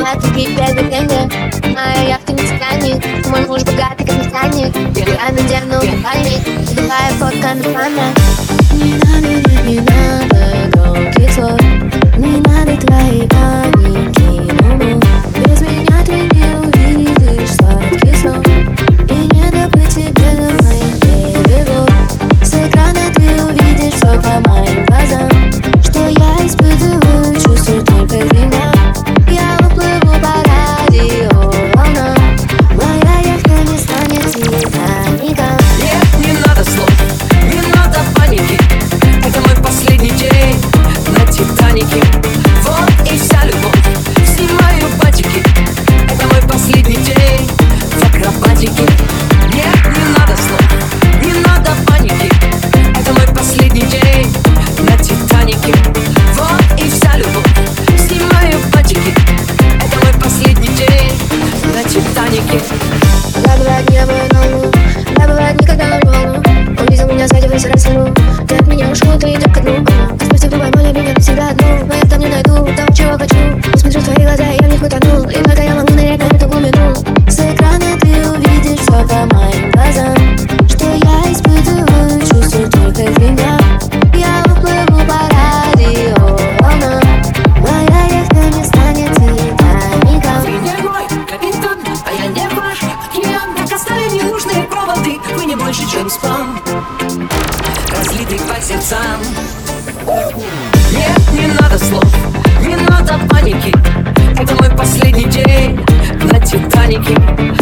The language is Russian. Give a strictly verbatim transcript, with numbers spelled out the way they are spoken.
такие первые деньги. Моя яхта не тянет, мой муж богатый, как нефтяник. Я надену купальник, любая фотка на память. Не надо, нет, не надо громких слов, не надо твоей паники, ну-ну. Без меня ты не увидишь сладких снов, и не добыть тебе до моих берегов. С экрана ты увидишь все по моим глазам, что я испытываю, чувствую только меня. Я уплыву по радиоволнам, моя яхта не станет Титаником. Нет, не надо слов, не надо паники, это мой последний день на Титанике. Вот и вся любовь, снимаю батики, это мой последний день в акробатике. Нет, не надо слов, не надо паники, это мой последний день на Титанике. Вот и вся любовь, снимаю батики, это мой последний день на Титанике. Я бывает не обую ногу, я бывает никогда на волну. Увидел меня сзади, высер растянул. Ты от меня ушел, ты идешь ко дну. Спустя в любой море меня навсегда одну. Но я там не найду того, чего хочу. Посмотрю в твои глаза, я в них утону. И только я могу нырять на эту глубину. С экрана ты увидишь все по моим глазам, что я испытываю, чувствую только меня. Я уплыву по радиоволнам, моя яхта не станет Титаником. Ты не мой капитан, а я не ваш океан. Так оставим ненужные проводы, вы не больше, чем спам, разлитый по сердцам. Нет, не надо слов, не надо паники, это мой последний день на Титанике.